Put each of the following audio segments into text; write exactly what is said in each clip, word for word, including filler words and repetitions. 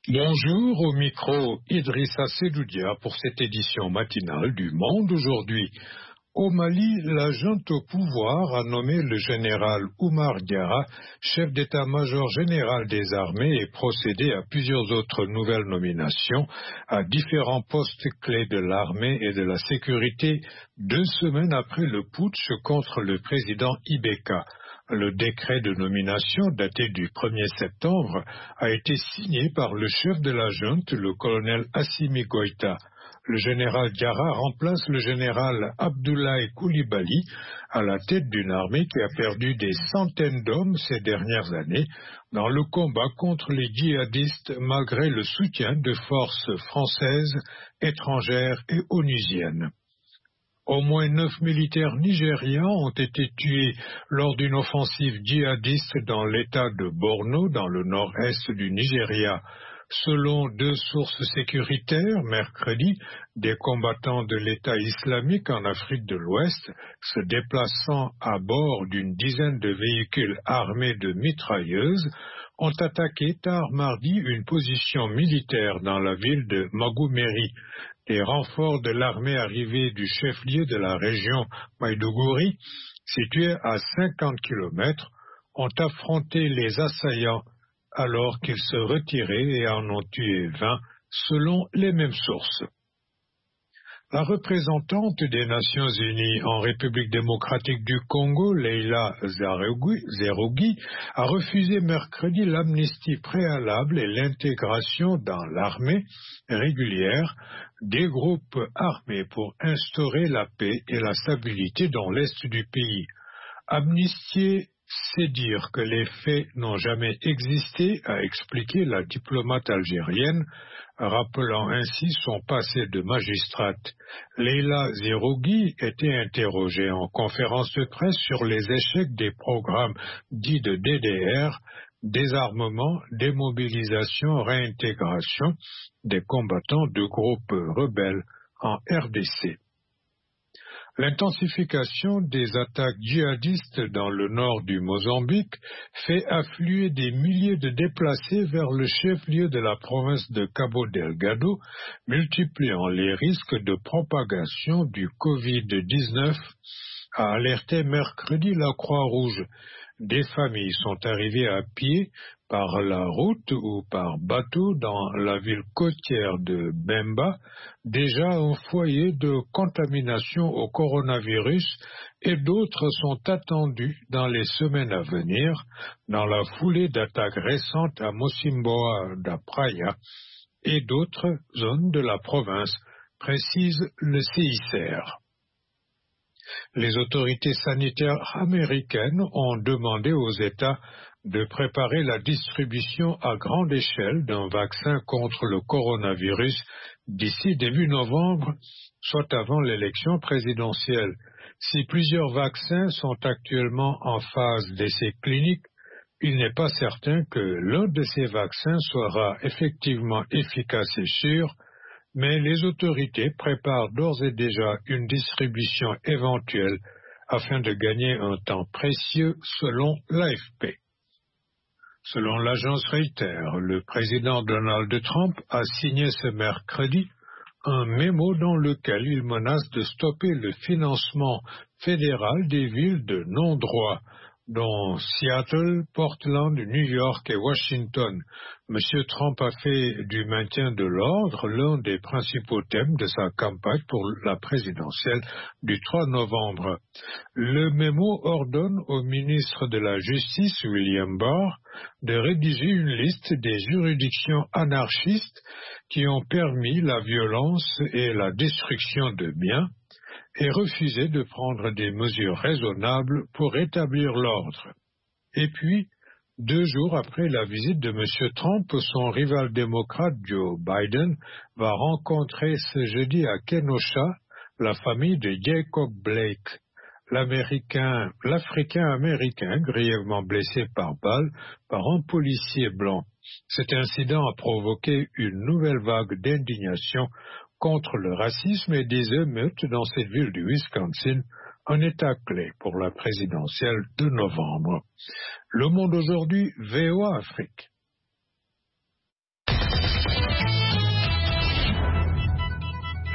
Bonjour, au micro Idrissa Sedoudia pour cette édition matinale du Monde aujourd'hui. Au Mali, la junte au pouvoir a nommé le général Oumar Diarra chef d'état-major général des armées et procédé à plusieurs autres nouvelles nominations à différents postes clés de l'armée et de la sécurité deux semaines après le putsch contre le président Ibeka. Le décret de nomination daté du premier septembre a été signé par le chef de la junte, le colonel Assimi Goïta. Le général Diarra remplace le général Abdoulaye Coulibaly à la tête d'une armée qui a perdu des centaines d'hommes ces dernières années dans le combat contre les djihadistes malgré le soutien de forces françaises, étrangères et onusiennes. Au moins neuf militaires nigérians ont été tués lors d'une offensive djihadiste dans l'état de Borno, dans le nord-est du Nigeria. Selon deux sources sécuritaires, mercredi, des combattants de l'État islamique en Afrique de l'Ouest, se déplaçant à bord d'une dizaine de véhicules armés de mitrailleuses, ont attaqué tard mardi une position militaire dans la ville de Magoumeri. Les renforts de l'armée arrivés du chef-lieu de la région Maïdougouri, situé à cinquante kilomètres, ont affronté les assaillants alors qu'ils se retiraient et en ont tué vingt, selon les mêmes sources. La représentante des Nations Unies en République démocratique du Congo, Leila Zerougui, a refusé mercredi l'amnistie préalable et l'intégration dans l'armée régulière des groupes armés pour instaurer la paix et la stabilité dans l'est du pays. Amnistier, c'est dire que les faits n'ont jamais existé, a expliqué la diplomate algérienne, rappelant ainsi son passé de magistrate. Leila Zerougui était interrogée en conférence de presse sur les échecs des programmes dits de D D R, désarmement, démobilisation, réintégration des combattants de groupes rebelles en R D C. L'intensification des attaques djihadistes dans le nord du Mozambique fait affluer des milliers de déplacés vers le chef-lieu de la province de Cabo Delgado, multipliant les risques de propagation du covid dix-neuf, a alerté mercredi la Croix-Rouge. Des familles sont arrivées à pied, par la route ou par bateau dans la ville côtière de Bemba, déjà un foyer de contamination au coronavirus, et d'autres sont attendus dans les semaines à venir, dans la foulée d'attaques récentes à Mocimboa da Praia et d'autres zones de la province, précise le C I C R. Les autorités sanitaires américaines ont demandé aux États de préparer la distribution à grande échelle d'un vaccin contre le coronavirus d'ici début novembre, soit avant l'élection présidentielle. Si plusieurs vaccins sont actuellement en phase d'essai clinique, il n'est pas certain que l'un de ces vaccins sera effectivement efficace et sûr, mais les autorités préparent d'ores et déjà une distribution éventuelle afin de gagner un temps précieux selon l'A F P. Selon l'agence Reuters, le président Donald Trump a signé ce mercredi un mémo dans lequel il menace de stopper le financement fédéral des villes de non-droit, dont Seattle, Portland, New York et Washington. Monsieur Trump a fait du maintien de l'ordre l'un des principaux thèmes de sa campagne pour la présidentielle du trois novembre. Le mémo ordonne au ministre de la Justice, William Barr, de rédiger une liste des juridictions anarchistes qui ont permis la violence et la destruction de biens, et refuser de prendre des mesures raisonnables pour rétablir l'ordre. Et puis, deux jours après la visite de M. Trump, son rival démocrate Joe Biden va rencontrer ce jeudi à Kenosha la famille de Jacob Blake, l'Américain, l'Africain-Américain grièvement blessé par balle par un policier blanc. Cet incident a provoqué une nouvelle vague d'indignation contre le racisme et des émeutes dans cette ville du Wisconsin, un état clé pour la présidentielle de novembre. Le Monde aujourd'hui, V O A Afrique.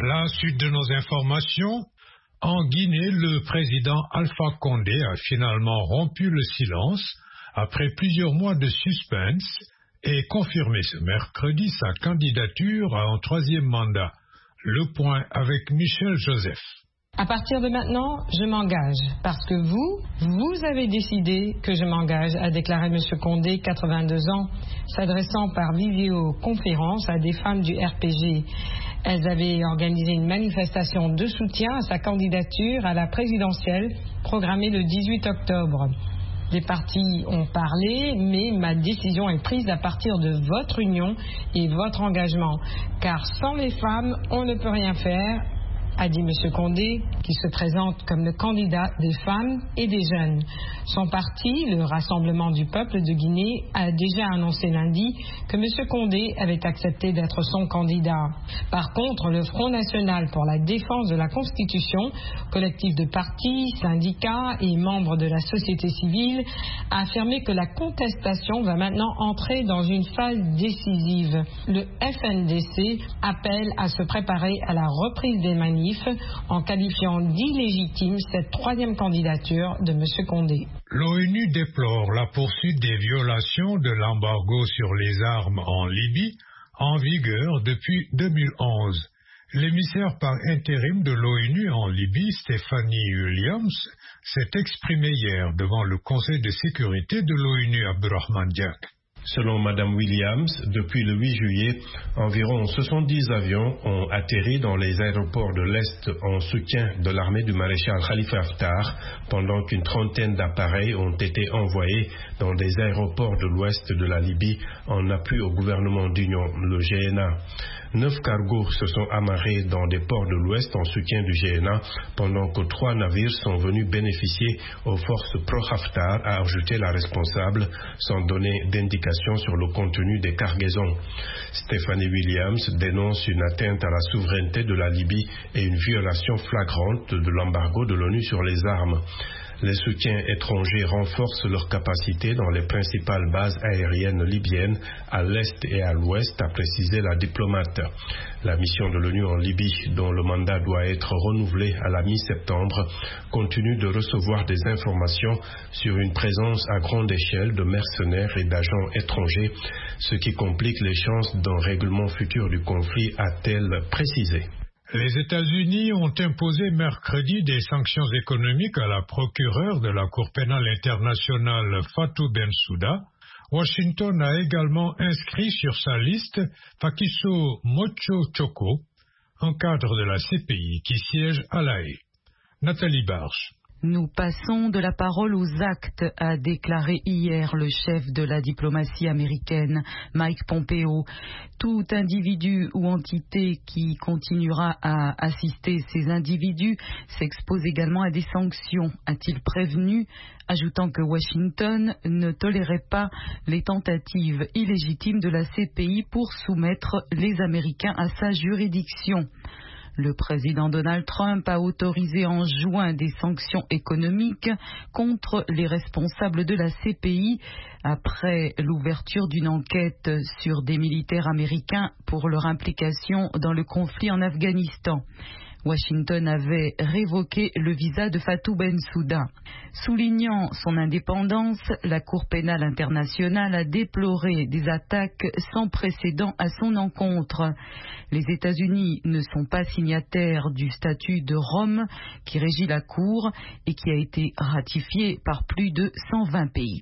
La suite de nos informations. En Guinée, le président Alpha Condé a finalement rompu le silence après plusieurs mois de suspense et confirmé ce mercredi sa candidature à un troisième mandat. Le point avec Michel Joseph. À partir de maintenant, je m'engage, parce que vous, vous avez décidé que je m'engage, a déclaré M. Condé, quatre-vingt-deux ans, s'adressant par vidéoconférence à des femmes du R P G. Elles avaient organisé une manifestation de soutien à sa candidature à la présidentielle programmée le dix-huit octobre. Les partis ont parlé, mais ma décision est prise à partir de votre union et votre engagement, car sans les femmes, on ne peut rien faire, a dit M. Condé, qui se présente comme le candidat des femmes et des jeunes. Son parti, le Rassemblement du peuple de Guinée, a déjà annoncé lundi que M. Condé avait accepté d'être son candidat. Par contre, le Front national pour la défense de la Constitution, collectif de partis, syndicats et membres de la société civile, a affirmé que la contestation va maintenant entrer dans une phase décisive. Le F N D C appelle à se préparer à la reprise des manifs en qualifiant d'illégitime cette troisième candidature de M. Condé. L'ONU déplore la poursuite des violations de l'embargo sur les armes en Libye, en vigueur depuis deux mille onze. L'émissaire par intérim de l'ONU en Libye, Stephanie Williams, s'est exprimée hier devant le Conseil de sécurité de l'ONU, Abdurrahman Diak. Selon Mme Williams, depuis le huit juillet, environ soixante-dix avions ont atterri dans les aéroports de l'Est en soutien de l'armée du maréchal Khalifa Haftar, pendant qu'une trentaine d'appareils ont été envoyés dans des aéroports de l'Ouest de la Libye en appui au gouvernement d'union, le G N A. Neuf cargos se sont amarrés dans des ports de l'Ouest en soutien du G N A, pendant que trois navires sont venus bénéficier aux forces pro-Haftar, a ajouté la responsable, sans donner d'indication sur le contenu des cargaisons. Stephanie Williams dénonce une atteinte à la souveraineté de la Libye et une violation flagrante de l'embargo de l'ONU sur les armes. Les soutiens étrangers renforcent leurs capacités dans les principales bases aériennes libyennes à l'est et à l'ouest, a précisé la diplomate. La mission de l'ONU en Libye, dont le mandat doit être renouvelé à la mi-septembre, continue de recevoir des informations sur une présence à grande échelle de mercenaires et d'agents étrangers, ce qui complique les chances d'un règlement futur du conflit, a-t-elle précisé. Les États-Unis ont imposé mercredi des sanctions économiques à la procureure de la Cour pénale internationale Fatou Bensouda. Washington a également inscrit sur sa liste Fakiso Mocho-Choko, un cadre de la C P I qui siège à La Haye. Nathalie Barche. Nous passons de la parole aux actes, a déclaré hier le chef de la diplomatie américaine, Mike Pompeo. Tout individu ou entité qui continuera à assister ces individus s'expose également à des sanctions, a-t-il prévenu, ajoutant que Washington ne tolérait pas les tentatives illégitimes de la C P I pour soumettre les Américains à sa juridiction. Le président Donald Trump a autorisé en juin des sanctions économiques contre les responsables de la C P I après l'ouverture d'une enquête sur des militaires américains pour leur implication dans le conflit en Afghanistan. Washington avait révoqué le visa de Fatou Bensouda. Soulignant son indépendance, la Cour pénale internationale a déploré des attaques sans précédent à son encontre. Les États-Unis ne sont pas signataires du statut de Rome qui régit la Cour et qui a été ratifié par plus de cent vingt pays.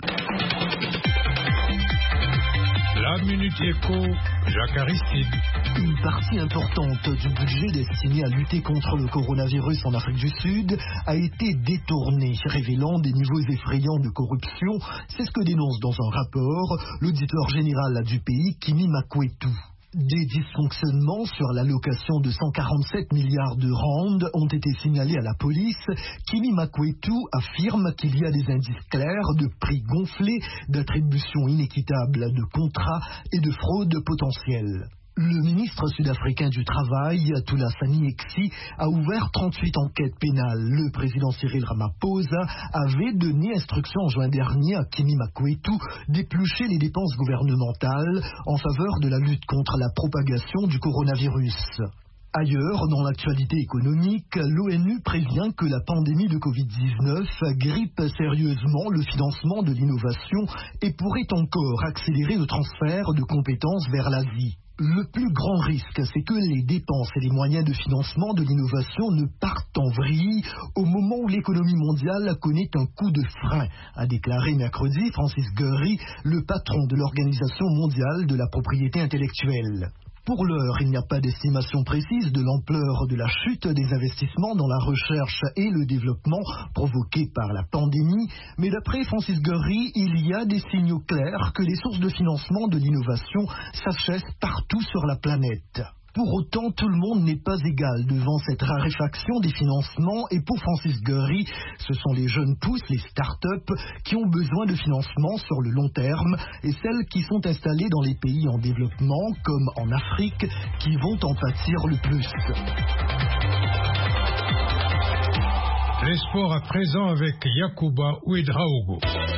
La Minute Éco, Jacques Aristide. Une partie importante du budget destiné à lutter contre le coronavirus en Afrique du Sud a été détournée, révélant des niveaux effrayants de corruption. C'est ce que dénonce dans un rapport l'auditeur général du pays, Kimi Makwetu. Des dysfonctionnements sur l'allocation de cent quarante-sept milliards de rand ont été signalés à la police. Kimi Makwetu affirme qu'il y a des indices clairs de prix gonflés, d'attribution inéquitable de contrats et de fraude potentielle. Le ministre sud-africain du Travail, Thulasani Exi, a ouvert trente-huit enquêtes pénales. Le président Cyril Ramaphosa avait donné instruction en juin dernier à Kimi Makwetu d'éplucher les dépenses gouvernementales en faveur de la lutte contre la propagation du coronavirus. Ailleurs, dans l'actualité économique, l'ONU prévient que la pandémie de covid dix-neuf grippe sérieusement le financement de l'innovation et pourrait encore accélérer le transfert de compétences vers l'Asie. Le plus grand risque, c'est que les dépenses et les moyens de financement de l'innovation ne partent en vrille au moment où l'économie mondiale connaît un coup de frein, a déclaré mercredi Francis Gurry, le patron de l'Organisation mondiale de la propriété intellectuelle. Pour l'heure, il n'y a pas d'estimation précise de l'ampleur de la chute des investissements dans la recherche et le développement provoqués par la pandémie, mais d'après Francis Gurry, il y a des signaux clairs que les sources de financement de l'innovation s'achèvent partout sur la planète. Pour autant, tout le monde n'est pas égal devant cette raréfaction des financements et pour Francis Gurry, ce sont les jeunes pousses, les start-up, qui ont besoin de financement sur le long terme et celles qui sont installées dans les pays en développement, comme en Afrique, qui vont en pâtir le plus. Les sports à présent avec Yacouba Ouedraogo.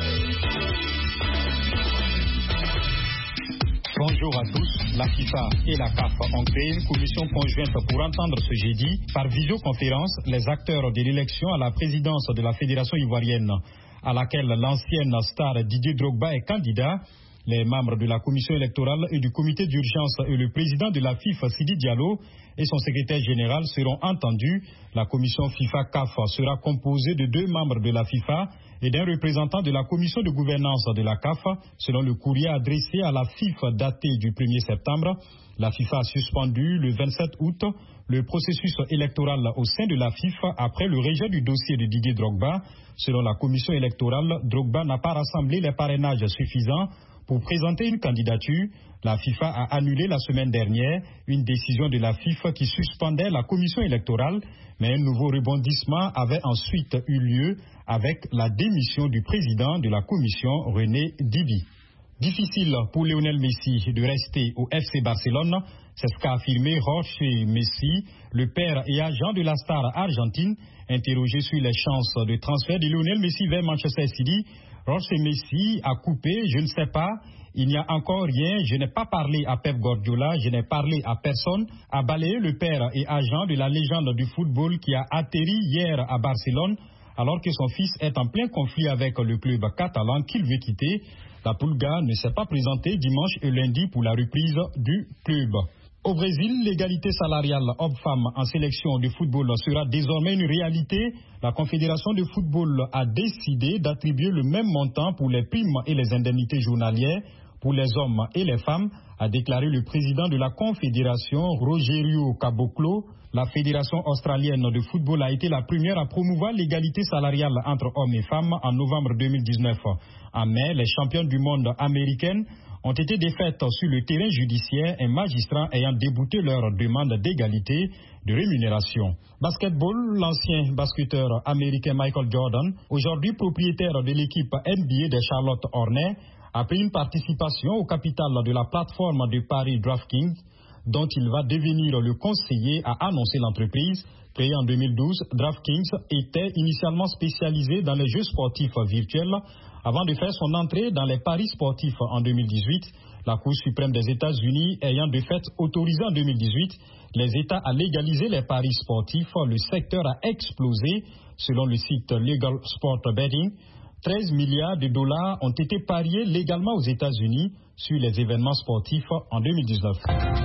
Bonjour à tous. La FIFA et la C A F ont créé une commission conjointe pour entendre ce jeudi, par visioconférence, les acteurs de l'élection à la présidence de la Fédération ivoirienne, à laquelle l'ancienne star Didier Drogba est candidat. Les membres de la commission électorale et du comité d'urgence et le président de la FIFA, Sidi Diallo, et son secrétaire général seront entendus. La commission FIFA-C A F sera composée de deux membres de la FIFA et d'un représentant de la commission de gouvernance de la C A F, selon le courrier adressé à la FIFA daté du premier septembre. La FIFA a suspendu le vingt-sept août le processus électoral au sein de la FIFA après le rejet du dossier de Didier Drogba. Selon la commission électorale, Drogba n'a pas rassemblé les parrainages suffisants pour présenter une candidature. La FIFA a annulé la semaine dernière une décision de la FIFA qui suspendait la commission électorale, mais un nouveau rebondissement avait ensuite eu lieu avec la démission du président de la commission, René Dibi. Difficile pour Lionel Messi de rester au F C Barcelone, c'est ce qu'a affirmé Jorge Messi, le père et agent de la star argentine, interrogé sur les chances de transfert de Lionel Messi vers Manchester City. Jorge Messi a coupé, je ne sais pas, il n'y a encore rien, je n'ai pas parlé à Pep Guardiola, je n'ai parlé à personne, a balayé le père et agent de la légende du football qui a atterri hier à Barcelone, alors que son fils est en plein conflit avec le club catalan qu'il veut quitter. La Pulga ne s'est pas présentée dimanche et lundi pour la reprise du club. Au Brésil, l'égalité salariale homme-femme en sélection de football sera désormais une réalité. La Confédération de football a décidé d'attribuer le même montant pour les primes et les indemnités journalières pour les hommes et les femmes, a déclaré le président de la Confédération, Rogério Caboclo. La Fédération australienne de football a été la première à promouvoir l'égalité salariale entre hommes et femmes en novembre deux mille dix-neuf. En mai, les championnes du monde américaines ont été défaites sur le terrain judiciaire, un magistrat ayant débouté leur demande d'égalité de rémunération. Basketball, l'ancien basketteur américain Michael Jordan, aujourd'hui propriétaire de l'équipe N B A des Charlotte Hornets, a pris une participation au capital de la plateforme de Paris DraftKings, dont il va devenir le conseiller, a annoncé l'entreprise. Créée en deux mille douze, DraftKings était initialement spécialisé dans les jeux sportifs virtuels avant de faire son entrée dans les paris sportifs en deux mille dix-huit. La Cour suprême des États-Unis ayant de fait autorisé en deux mille dix-huit les États à légaliser les paris sportifs, le secteur a explosé. Selon le site Legal Sport Betting, treize milliards de dollars ont été pariés légalement aux États-Unis sur les événements sportifs en deux mille dix-neuf.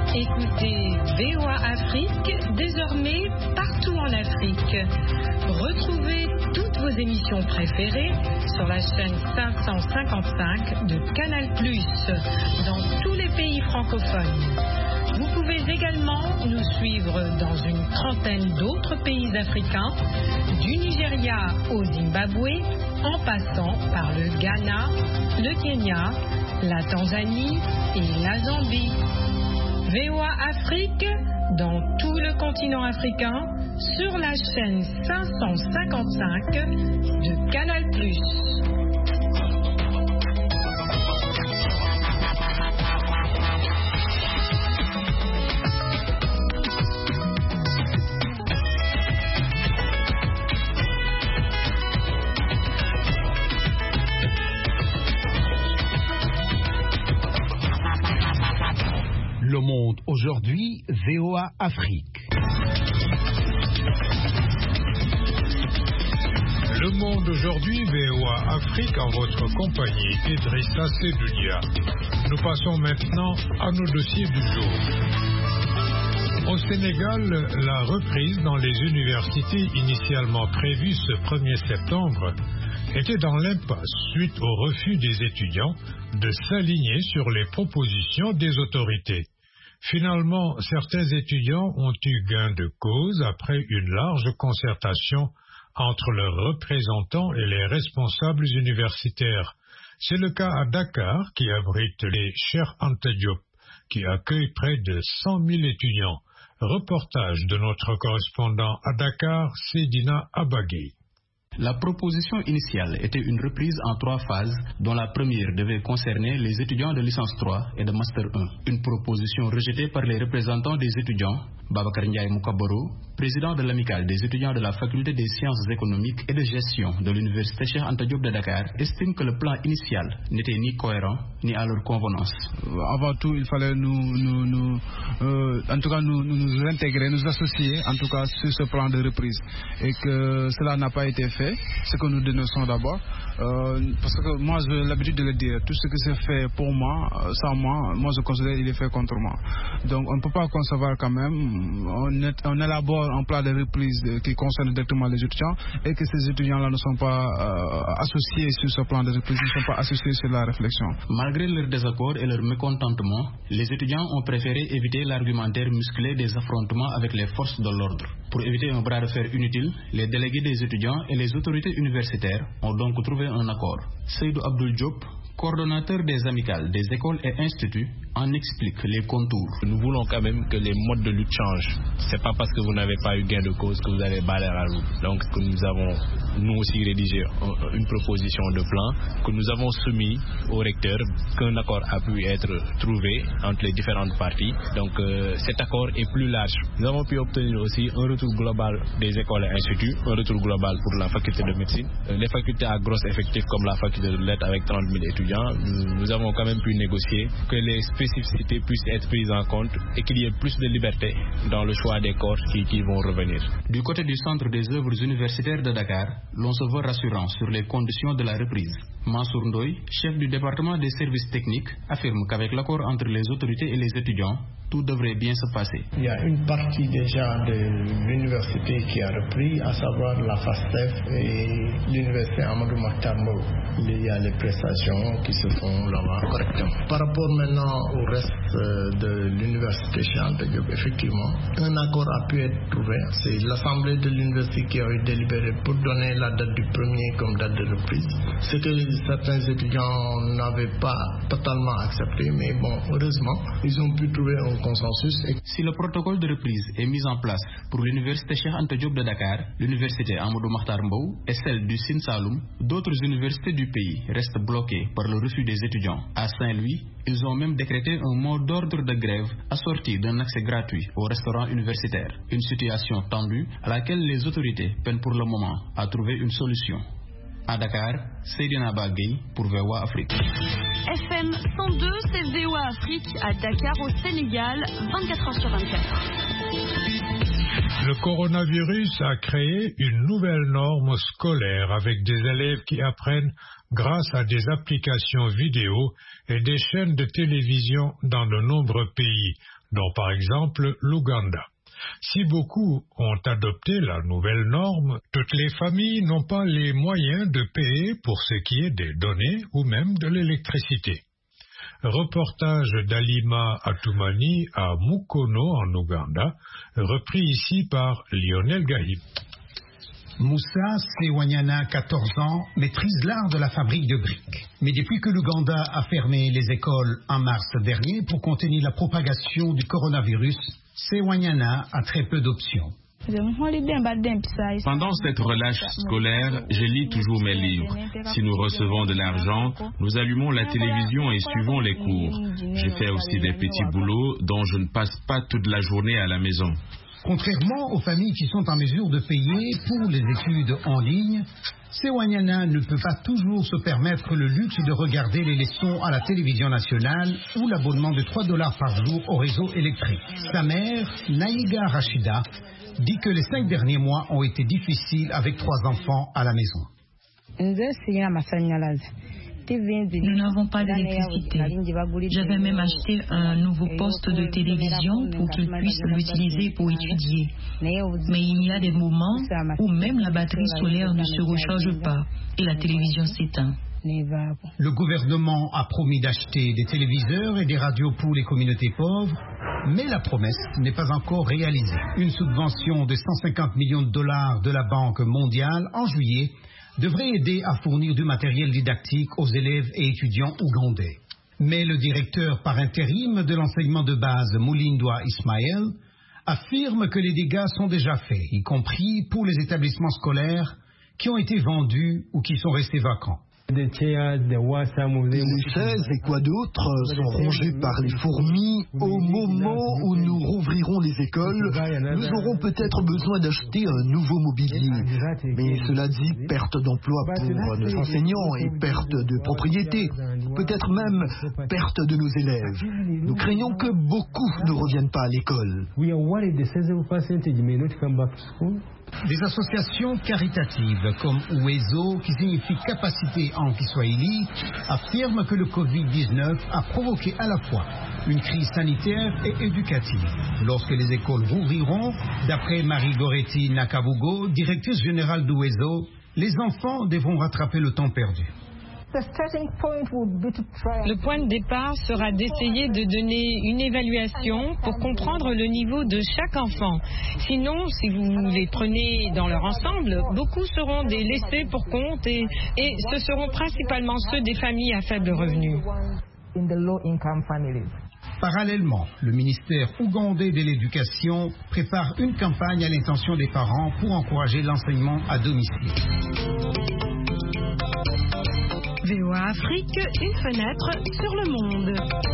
Écoutez V O A Afrique, désormais partout en Afrique. Retrouvez toutes vos émissions préférées sur la chaîne cinq cent cinquante-cinq de Canal plus, dans tous les pays francophones. Vous pouvez également nous suivre dans une trentaine d'autres pays africains, du Nigeria au Zimbabwe, en passant par le Ghana, le Kenya, la Tanzanie et la Zambie. V O A Afrique, dans tout le continent africain, sur la chaîne cinq cent cinquante-cinq de Canal plus. Le monde aujourd'hui, V O A Afrique. Le Monde aujourd'hui, V O A Afrique, en votre compagnie, Idrissa Sedounia. Nous passons maintenant à nos dossiers du jour. Au Sénégal, la reprise dans les universités initialement prévue ce premier septembre était dans l'impasse suite au refus des étudiants de s'aligner sur les propositions des autorités. Finalement, certains étudiants ont eu gain de cause après une large concertation entre leurs représentants et les responsables universitaires. C'est le cas à Dakar, qui abrite les Cheikh Anta Diop, qui accueille près de cent mille étudiants. Reportage de notre correspondant à Dakar, Sedina Abagui. La proposition initiale était une reprise en trois phases, dont la première devait concerner les étudiants de licence trois et de master un. Une proposition rejetée par les représentants des étudiants, Babacar Ndiaye Moukabaro, président de l'amicale des étudiants de la faculté des sciences économiques et de gestion de l'université Cheikh Anta Diop de Dakar, estime que le plan initial n'était ni cohérent ni à leur convenance. Avant tout, il fallait nous, nous, nous euh, en tout cas nous, nous, nous intégrer, nous associer, en tout cas sur ce plan de reprise, et que cela n'a pas été fait. Ce que nous dénonçons d'abord, euh, parce que moi j'ai l'habitude de le dire, tout ce qui s'est fait pour moi, sans moi, moi je considère qu'il est fait contre moi. Donc on ne peut pas concevoir quand même, on, est, on élabore un plan de reprise de, qui concerne directement les étudiants, et que ces étudiants-là ne sont pas euh, associés sur ce plan de reprise, ne sont pas associés sur la réflexion. Malgré leur désaccord et leur mécontentement, les étudiants ont préféré éviter l'argumentaire musclé des affrontements avec les forces de l'ordre. Pour éviter un bras de fer inutile, les délégués des étudiants et les autorités universitaires ont donc trouvé un accord. Seydou Abdoul Diop, coordonnateur des amicales des écoles et instituts, en explique les contours. Nous voulons quand même que les modes de lutte changent. C'est pas parce que vous n'avez pas eu gain de cause que vous allez baler à la roue. Donc que nous avons nous aussi rédigé une proposition de plan que nous avons soumis au recteur, qu'un accord a pu être trouvé entre les différentes parties. Donc euh, cet accord est plus large. Nous avons pu obtenir aussi un retour global des écoles et instituts, un retour global pour la faculté de médecine. Les facultés à gros effectifs comme la faculté de lettres avec trente mille étudiants, nous, nous avons quand même pu négocier que les spécificités puissent être prises en compte et qu'il y ait plus de liberté dans le choix des corps qui, qui vont revenir. Du côté du Centre des œuvres universitaires de Dakar, l'on se veut rassurant sur les conditions de la reprise. Mansour Ndoye, chef du département des services techniques, affirme qu'avec l'accord entre les autorités et les étudiants, tout devrait bien se passer. Il y a une partie déjà de l'université qui a repris, à savoir la FASTEF et l'université Amadou Mahtar Mbow. Il y a les prestations qui se font là-bas correctement. Par rapport maintenant au reste de l'université Cheikh Anta Diop, effectivement, un accord a pu être trouvé. C'est l'assemblée de l'université qui a eu délibéré pour donner la date du premier comme date de reprise. Ce que certains étudiants n'avaient pas totalement accepté, mais bon, heureusement, ils ont pu trouver un consensus. Si le protocole de reprise est mis en place pour l'université Cheikh Anta Diop de Dakar, l'université Amadou Mahtar Mbow et celle du Sine Saloum, d'autres universités du pays restent bloquées par le refus des étudiants. À Saint-Louis, ils ont même décrété un mot d'ordre de grève assorti d'un accès gratuit aux restaurants universitaires. Une situation tendue à laquelle les autorités peinent pour le moment à trouver une solution. À Dakar, Seydina Bagay pour V O A Afrique. F M cent deux, c'est V O A Afrique à Dakar au Sénégal, vingt-quatre heures sur vingt-quatre. Le coronavirus a créé une nouvelle norme scolaire avec des élèves qui apprennent grâce à des applications vidéo et des chaînes de télévision dans de nombreux pays, dont par exemple l'Ouganda. Si beaucoup ont adopté la nouvelle norme, toutes les familles n'ont pas les moyens de payer pour ce qui est des données ou même de l'électricité. Reportage d'Alima Atoumani à Mukono en Ouganda, repris ici par Lionel Gahib. Moussa Sewanyana, quatorze ans, maîtrise l'art de la fabrique de briques. Mais depuis que l'Ouganda a fermé les écoles en mars dernier pour contenir la propagation du coronavirus, Sewanyana a très peu d'options. Pendant cette relâche scolaire, je lis toujours mes livres. Si nous recevons de l'argent, nous allumons la télévision et suivons les cours. Je fais aussi des petits boulots dont je ne passe pas toute la journée à la maison. Contrairement aux familles qui sont en mesure de payer pour les études en ligne, Sewanyana ne peut pas toujours se permettre le luxe de regarder les leçons à la télévision nationale ou l'abonnement de trois dollars par jour au réseau électrique. Sa mère, Naïga Rachida, dit que les cinq derniers mois ont été difficiles avec trois enfants à la maison. Nous n'avons pas d'électricité. J'avais même acheté un nouveau poste de télévision pour qu'ils puissent l'utiliser pour étudier. Mais il y a des moments où même la batterie solaire ne se recharge pas et la télévision s'éteint. Le gouvernement a promis d'acheter des téléviseurs et des radios pour les communautés pauvres, mais la promesse n'est pas encore réalisée. Une subvention de cent cinquante millions de dollars de la Banque mondiale en juillet devrait aider à fournir du matériel didactique aux élèves et étudiants ougandais. Mais le directeur par intérim de l'enseignement de base, Mulindwa Ismaël, affirme que les dégâts sont déjà faits, y compris pour les établissements scolaires qui ont été vendus ou qui sont restés vacants. Les chaises et quoi d'autre sont rongées par les fourmis. Au moment où nous rouvrirons les écoles, nous aurons peut-être besoin d'acheter un nouveau mobilier. Mais cela dit, perte d'emploi pour nos enseignants et perte de propriété. Peut-être même perte de nos élèves. Nous craignons que beaucoup ne reviennent pas à l'école. Des associations caritatives comme Uwezo, qui signifie capacité en Kiswahili, affirment que le covid dix-neuf a provoqué à la fois une crise sanitaire et éducative. Lorsque les écoles rouvriront, d'après Marie-Goretti Nakabugo, directrice générale d'Uwezo, les enfants devront rattraper le temps perdu. Le point de départ sera d'essayer de donner une évaluation pour comprendre le niveau de chaque enfant. Sinon, si vous les prenez dans leur ensemble, beaucoup seront des laissés pour compte et, et ce seront principalement ceux des familles à faible revenu. Parallèlement, le ministère ougandais de l'Éducation prépare une campagne à l'intention des parents pour encourager l'enseignement à domicile. V O A Afrique, une fenêtre sur le monde.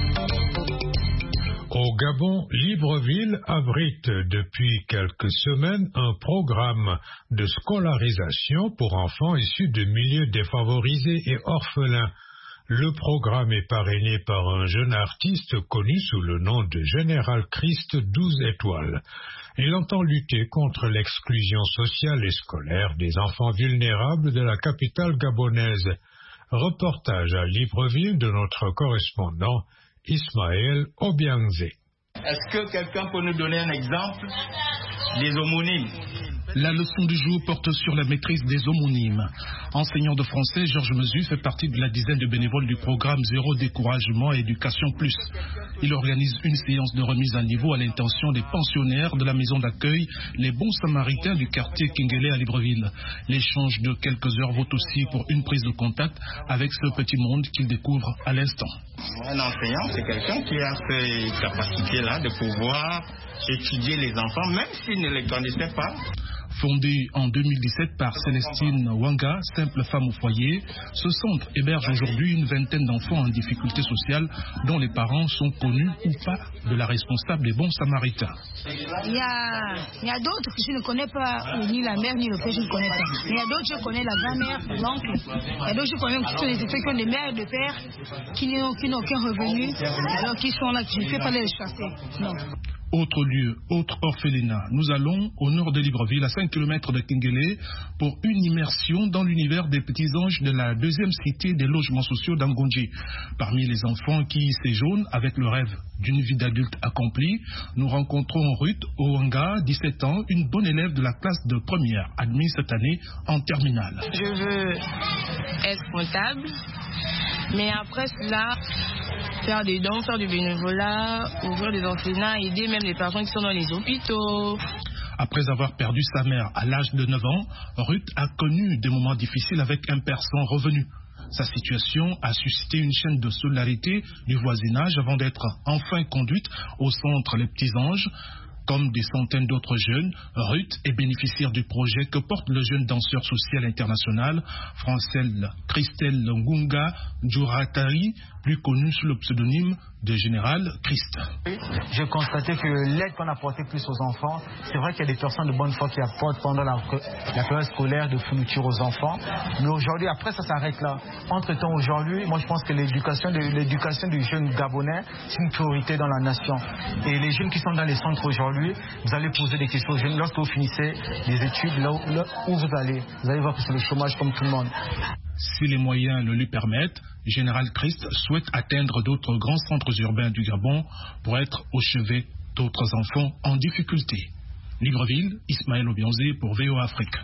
Au Gabon, Libreville abrite depuis quelques semaines un programme de scolarisation pour enfants issus de milieux défavorisés et orphelins. Le programme est parrainé par un jeune artiste connu sous le nom de Général Christ douze étoiles. Il entend lutter contre l'exclusion sociale et scolaire des enfants vulnérables de la capitale gabonaise. Reportage à Libreville de notre correspondant Ismaël Obiangze. Est-ce que quelqu'un peut nous donner un exemple des homonymes? La leçon du jour porte sur la maîtrise des homonymes. Enseignant de français, Georges Mesu fait partie de la dizaine de bénévoles du programme Zéro Découragement et Éducation Plus. Il organise une séance de remise à niveau à l'intention des pensionnaires de la maison d'accueil Les Bons Samaritains du quartier Kingele à Libreville. L'échange de quelques heures vaut aussi pour une prise de contact avec ce petit monde qu'il découvre à l'instant. Un enseignant, c'est quelqu'un qui a ces capacités-là de pouvoir étudier les enfants, même s'il ne les connaissait pas. Fondé en deux mille dix-sept par Célestine Wanga, simple femme au foyer, ce centre héberge aujourd'hui une vingtaine d'enfants en difficulté sociale dont les parents sont connus ou pas de la responsable des Bons Samaritains. Il y a, il y a d'autres que je ne connais pas, ni la mère ni le père, je ne connais pas. Mais il y a d'autres, je connais la grand-mère, l'oncle. Il y a d'autres, je connais qui sont des effets qui ont des mères et des pères qui n'ont, qui n'ont aucun revenu, alors qu'ils sont là, je ne fais pas les chasser. Non. Autre lieu, autre orphelinat. Nous allons au nord de Libreville, à cinq kilomètres de Kingele, pour une immersion dans l'univers des petits anges de la deuxième cité des logements sociaux d'Angonji. Parmi les enfants qui y séjournent avec le rêve d'une vie d'adulte accomplie, nous rencontrons Ruth Owanga, dix-sept ans, une bonne élève de la classe de première, admise cette année en terminale. Je veux être comptable, mais après cela, faire des dons, faire du bénévolat, ouvrir des orphelinats, aider même les personnes qui sont dans les hôpitaux. Après avoir perdu sa mère à l'âge de neuf ans, Ruth a connu des moments difficiles avec un père sans revenu. Sa situation a suscité une chaîne de solidarité du voisinage avant d'être enfin conduite au centre Les Petits Anges. Comme des centaines d'autres jeunes, Ruth est bénéficiaire du projet que porte le jeune danseur social international, Francel Christelle Ngunga Djuratari, plus connu sous le pseudonyme de Général Christ. J'ai constaté que l'aide qu'on apportait plus aux enfants, c'est vrai qu'il y a des personnes de bonne foi qui apportent pendant la, la période scolaire de fourniture aux enfants, mais aujourd'hui, après ça s'arrête là. Entre-temps, aujourd'hui, moi je pense que l'éducation, l'éducation du jeune Gabonais, c'est une priorité dans la nation. Et les jeunes qui sont dans les centres aujourd'hui, vous allez poser des questions aux jeunes. Lorsque vous finissez les études, là où, là où vous allez, vous allez voir que c'est le chômage comme tout le monde. Si les moyens le lui permettent, Général Christ souhaite atteindre d'autres grands centres urbains du Gabon pour être au chevet d'autres enfants en difficulté. Libreville, Ismaël Obianzé pour V O A Afrique.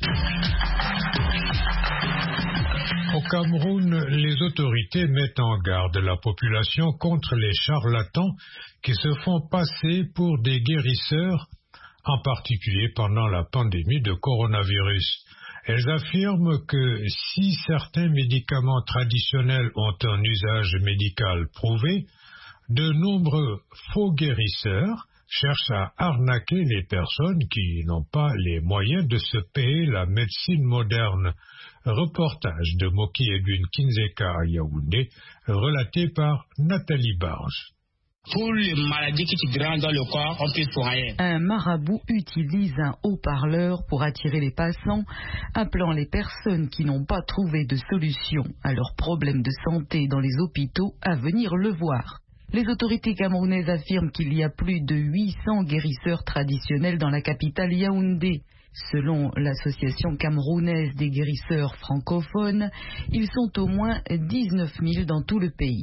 Au Cameroun, les autorités mettent en garde la population contre les charlatans qui se font passer pour des guérisseurs, en particulier pendant la pandémie de coronavirus. Elles affirment que si certains médicaments traditionnels ont un usage médical prouvé, de nombreux faux guérisseurs cherchent à arnaquer les personnes qui n'ont pas les moyens de se payer la médecine moderne. Reportage de Moki Edwin Kinzeka à Yaoundé, relaté par Nathalie Barge. Pour les maladies qui te dérangent dans le corps, on peut soigner. Un marabout utilise un haut-parleur pour attirer les passants, appelant les personnes qui n'ont pas trouvé de solution à leurs problèmes de santé dans les hôpitaux à venir le voir. Les autorités camerounaises affirment qu'il y a plus de huit cents guérisseurs traditionnels dans la capitale Yaoundé. Selon l'association camerounaise des guérisseurs francophones, ils sont au moins dix-neuf mille dans tout le pays.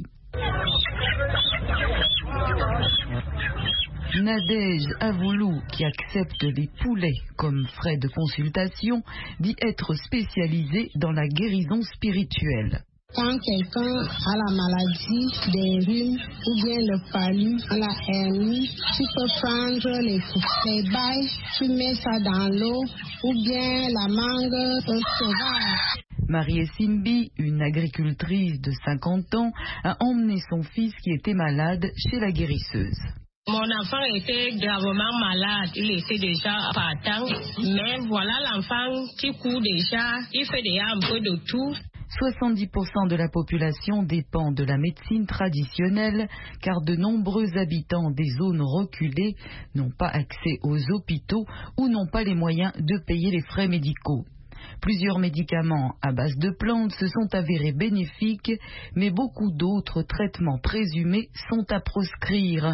Nadège Avoulou, qui accepte les poulets comme frais de consultation, dit être spécialisé dans la guérison spirituelle. Quand quelqu'un a la maladie des rhumes ou bien le palu, la hernie, tu peux prendre les, les bails, tu mets ça dans l'eau ou bien la mangue, un sauvage. Marie Simbi, une agricultrice de cinquante ans, a emmené son fils qui était malade chez la guérisseuse. Mon enfant était gravement malade, il était déjà partant, mais voilà l'enfant qui court déjà, il fait déjà un peu de tout. soixante-dix pour cent de la population dépend de la médecine traditionnelle, car de nombreux habitants des zones reculées n'ont pas accès aux hôpitaux ou n'ont pas les moyens de payer les frais médicaux. Plusieurs médicaments à base de plantes se sont avérés bénéfiques, mais beaucoup d'autres traitements présumés sont à proscrire.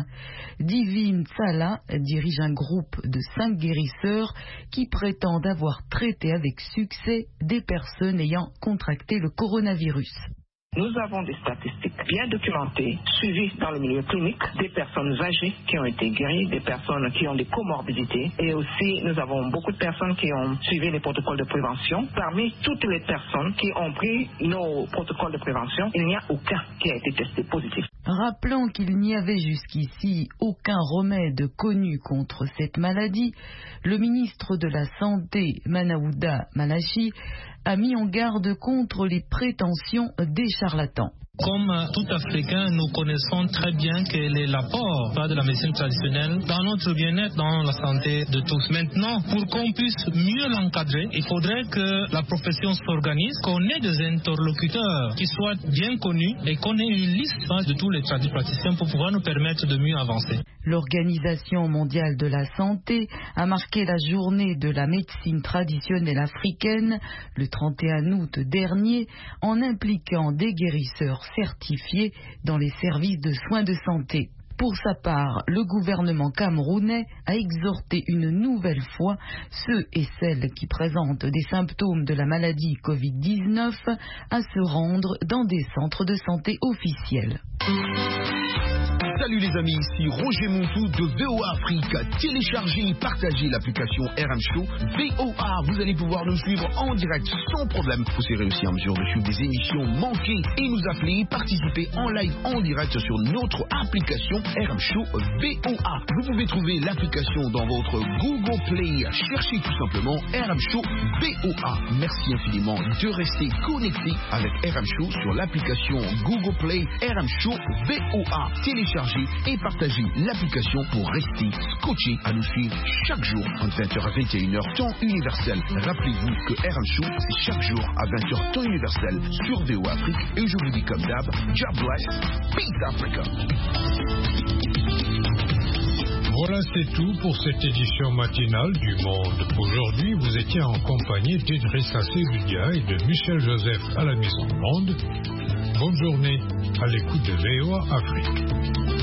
Divine Sala dirige un groupe de cinq guérisseurs qui prétendent avoir traité avec succès des personnes ayant contracté le coronavirus. Nous avons des statistiques bien documentées, suivies dans le milieu clinique, des personnes âgées qui ont été guéries, des personnes qui ont des comorbidités, et aussi nous avons beaucoup de personnes qui ont suivi les protocoles de prévention. Parmi toutes les personnes qui ont pris nos protocoles de prévention, il n'y a aucun qui a été testé positif. Rappelant qu'il n'y avait jusqu'ici aucun remède connu contre cette maladie, le ministre de la Santé, Manaouda Malachi, a mis en garde contre les prétentions des charlatans. Comme tout Africain, nous connaissons très bien quel est l'apport de la médecine traditionnelle dans notre bien-être, dans la santé de tous. Maintenant, pour qu'on puisse mieux l'encadrer, il faudrait que la profession s'organise, qu'on ait des interlocuteurs qui soient bien connus et qu'on ait une liste de tous les praticiens pour pouvoir nous permettre de mieux avancer. L'Organisation mondiale de la santé a marqué la journée de la médecine traditionnelle africaine le trente et un août dernier en impliquant des guérisseurs certifiés dans les services de soins de santé. Pour sa part, le gouvernement camerounais a exhorté une nouvelle fois ceux et celles qui présentent des symptômes de la maladie covid dix-neuf à se rendre dans des centres de santé officiels. Salut les amis, ici Roger Montou de V O A Afrique. Téléchargez et partagez l'application R M Show V O A. Vous allez pouvoir nous suivre en direct sans problème. Vous serez aussi en mesure de suivre des émissions manquées et nous appeler, participer en live en direct sur notre application R M Show V O A. Vous pouvez trouver l'application dans votre Google Play. Cherchez tout simplement R M Show V O A. Merci infiniment de rester connecté avec R M Show sur l'application Google Play R M Show V O A. Téléchargez télécharger et partager l'application pour rester scotché à nous suivre chaque jour entre vingt heures à vingt et une heures temps universel. Rappelez-vous que R M Show, c'est chaque jour à vingt heures temps universel sur V O Afrique. Et je vous dis comme d'hab, God bless, peace Africa. Voilà, c'est tout pour cette édition matinale du Monde. Aujourd'hui, vous étiez en compagnie d'Idrissa Seloudia et de Michel Joseph à la mise en onde. Bonne journée à l'écoute de V O Afrique.